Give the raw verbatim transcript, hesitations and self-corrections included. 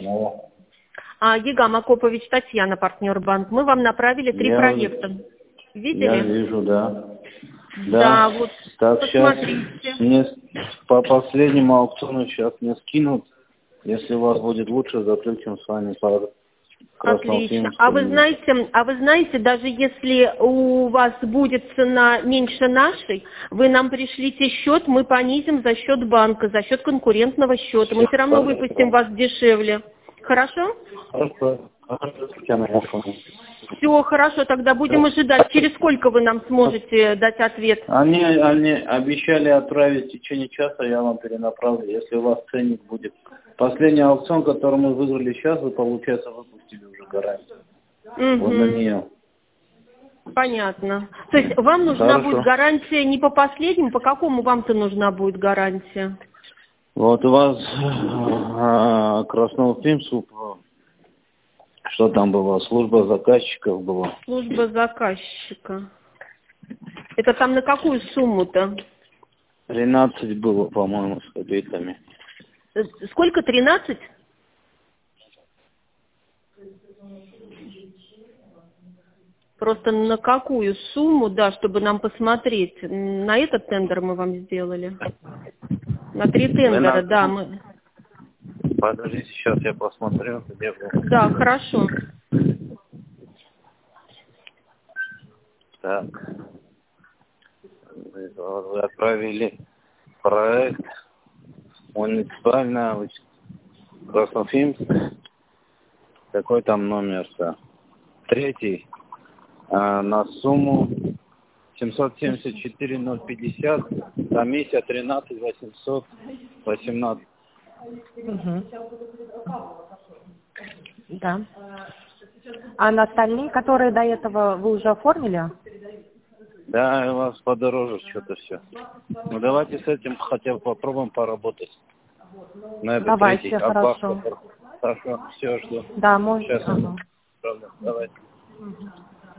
Алло. А, Егам Акопович, Татьяна, партнер банк. Мы вам направили три Я, проекта. Видели? я вижу, да. Да, Да, вот так, посмотрите. сейчас мне по последнему аукциону сейчас мне скинут. Если у вас будет лучше, заключим с вами по Отлично. А вы Красноуфимскому. знаете, а вы знаете, даже если у вас будет цена меньше нашей, вы нам пришлите счет, мы понизим за счет банка, за счет конкурентного счета. Мы все равно выпустим вас дешевле. Хорошо? Хорошо. Хорошо, Татьяна, я понял. Все, хорошо, тогда будем ожидать. Через сколько вы нам сможете дать ответ? Они, они обещали отправить в течение часа, я вам перенаправлю, если у вас ценник будет. Последний аукцион, который мы выиграли сейчас, вы, получается, выпустили уже гарантию. Угу. Вот на нее. Понятно. То есть вам нужна Хорошо. будет гарантия не по последнему, по какому вам-то нужна будет гарантия? Вот у вас а, Красноуфимск, что там было, служба заказчиков была. Служба заказчика. Это там на какую сумму-то? тринадцать было, по-моему, с копейками. Э, Сколько? тринадцать? Просто на какую сумму, да, чтобы нам посмотреть. На этот тендер мы вам сделали. На три тендера, двенадцать. да. Мы... Подождите, сейчас я посмотрю, где был. Да, хорошо. Так. Вы отправили проект муниципальная Красноуфимск. Какой там номер-то? Третий. А, на сумму семьсот семьдесят четыре ноль пятьдесят. Комиссия тринадцать восемьсот восемнадцать. Угу. Да. А на остальные, которые до этого вы уже оформили? Да, у вас подороже что-то все. Ну давайте с этим хотя бы попробуем поработать. На этот Давайте, третий. хорошо. Хорошо, все, жду. Да, можно. Сейчас. Ага. Правда, давайте. Угу.